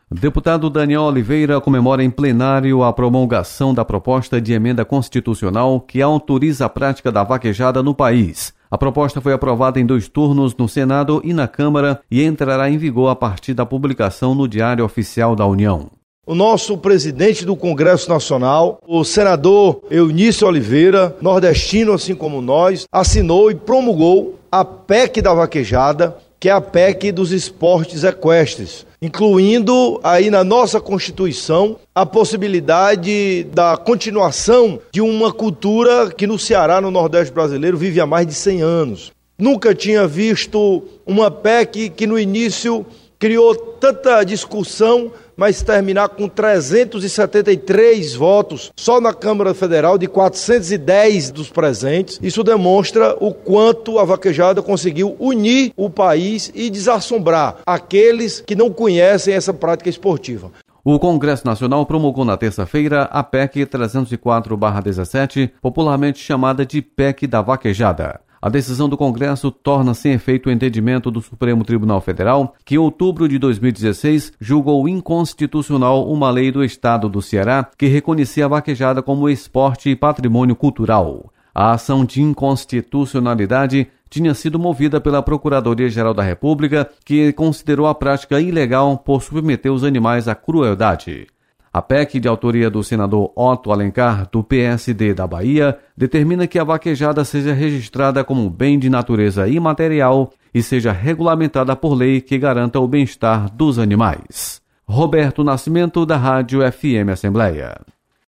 Deputado Daniel Oliveira comemora em plenário a promulgação da proposta de emenda constitucional que autoriza a prática da vaquejada no país. A proposta foi aprovada em 2 turnos no Senado e na Câmara e entrará em vigor a partir da publicação no Diário Oficial da União. O nosso presidente do Congresso Nacional, o senador Eunício Oliveira, nordestino assim como nós, assinou e promulgou a PEC da vaquejada, que é a PEC dos esportes equestres, incluindo aí na nossa Constituição a possibilidade da continuação de uma cultura que no Ceará, no Nordeste brasileiro, vive há mais de 100 anos. Nunca tinha visto uma PEC que no início criou tanta discussão, mas terminar com 373 votos só na Câmara Federal de 410 dos presentes. Isso demonstra o quanto a vaquejada conseguiu unir o país e desassombrar aqueles que não conhecem essa prática esportiva. O Congresso Nacional promulgou na terça-feira a PEC 304/17, popularmente chamada de PEC da vaquejada. A decisão do Congresso torna sem efeito o entendimento do Supremo Tribunal Federal, que em outubro de 2016 julgou inconstitucional uma lei do Estado do Ceará que reconhecia a vaquejada como esporte e patrimônio cultural. A ação de inconstitucionalidade tinha sido movida pela Procuradoria-Geral da República, que considerou a prática ilegal por submeter os animais à crueldade. A PEC, de autoria do senador Otto Alencar, do PSD da Bahia, determina que a vaquejada seja registrada como bem de natureza imaterial e seja regulamentada por lei que garanta o bem-estar dos animais. Roberto Nascimento, da Rádio FM Assembleia.